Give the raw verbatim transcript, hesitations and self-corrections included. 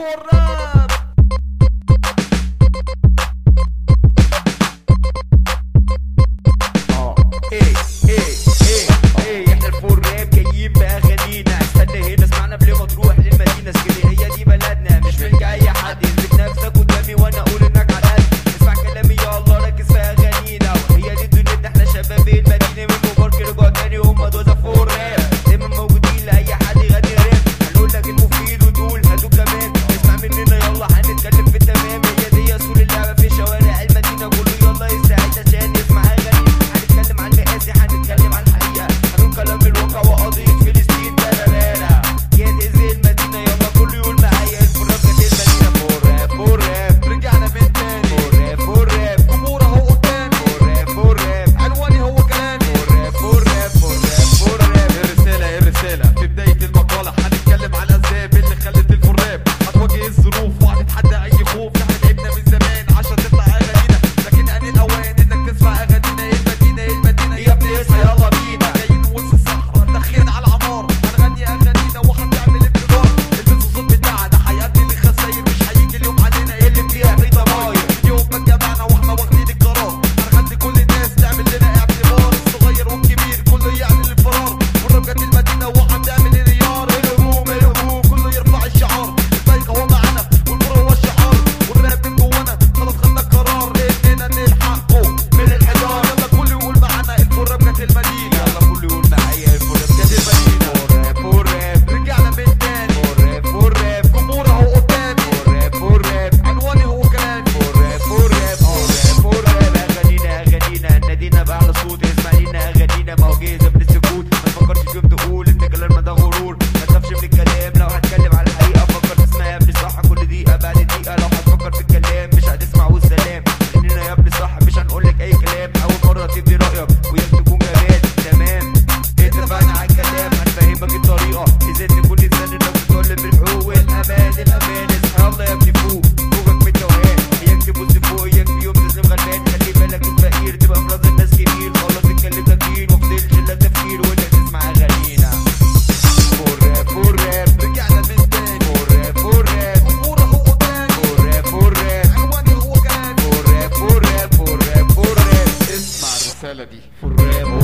الراب. اه ايه ايه ايه ايه احنا الفور راب جايين باغانينا. استنى هنا اسمعنا قبل ما تروح للمدينه. اسكندريه دي بلدنا مش ملك اي حد. يثبت نفسك قدامي وانا اقول انك على قد. اسمع كلامي يلا ركز في اغانينا. وهي دي دنيتنا احنا شباب المدينه. من مبارك رجعوا تاني هم دول فور راب. دايما موجودين لاي حد يغني راب. هنقول لك المفيد وتقول هاتوا كمان. اسمع مننا يلا هنتكلم في التمام. هي دي اصول اللعبه في شوارع المدينه. كله يلا يساعد عشان يسمع اغاني. هنتكلم عن مقاسي هنتكلم عن الحقيقه. هنقول كلام الواقع وقضيه فلسطين. ترارانا جاهز المدينه يلا كله يقول معايا. الفور راب كانت المدينه. فور راب فور راب رجعنا من تاني. فور راب فور راب جمهور اهو قدامي. فور راب فور راب عنواني هو كلامي. فور راب فور راب فور راب فور راب. الرسالة الرسالة في بداية المقالة هنتكلم على الأسباب اللي خلت الفور راب هتواجه الظروف وهتتحدى أي خوف. احنا تعبنا من زمان عشان تطلع أغانينا، لكن آن الأوان إنك تسمع أغانينا. المدينة المدينة يا ابني اصحى يلا بينا. جايين وسط الصحراء داخلين على العمار. هنغني أغانينا وهنعمل انفجار. البس الصوت بتاعنا هيأدي لخساير. مش هيجي اليوم علينا اللي فيها في ضماير. يوم ما اتجمعنا واحنا واخدين القرار هنخلي كل الناس تعمل لنا اعتبار. الصغير والكبير كله يعمل الفرار. والراب جت المدينة وهنعمل انهيار. الهجوم الهجوم كله يرفع الشعار. الفايق هو معانا والفور هو الشعار. والراب من جوانا خلاص خدنا القرار اننا نلحقه من الحجار. يلا كله يقول معانا الفور راب جت المدينة. يلا كله يقول معايا الفور راب جت المدينة. فور راب فور راب رجعنا من تاني. فور راب فور راب جمهور اهو قدامي. فور راب فور راب عنواني هو كلامي. فور راب فور راب فور راب فور راب. اغانينا اغانينا نادينا باعلى صوت. اسمع لينا اغانينا ما هو جايزه من السكوت. ما تفكرش فيهم تقول ان كلامنا ده غرور. ما تخافش من الكلام لو هتكلم على الحقيقه. فكر تسمع يا ابني صح كل دقيقه بعد دقيقه. لو هتفكر في الكلام مش هتسمع والسلام. خلينا يا ابني صح مش هنقولك اي كلام. اول مره تبدي رايك وياك تكون جمال. تمام اتفقنا على الكلام. هنفهمك الطريقه ازاي تكون انسان انك بتطالب بالحقوق والامان. الامان اصحى يلا يا ابني فوق. فوقك من التوهان. اياك تبص فوق اياك في يوم تسلم غلبان. خلي بالك الفقير تبقى امراض الناس كبير. خلاص اتكلم تفكير ومفضلش الا تفكير وانك تسمع اغانينا. فور راب فور راب رجعنا من تاني. فور راب فور راب جمهور اهو قدامي. فور راب فور راب عنواني هو كلامي. فور راب فور راب فور راب فور راب. اسمع الرسالة دي. فور راب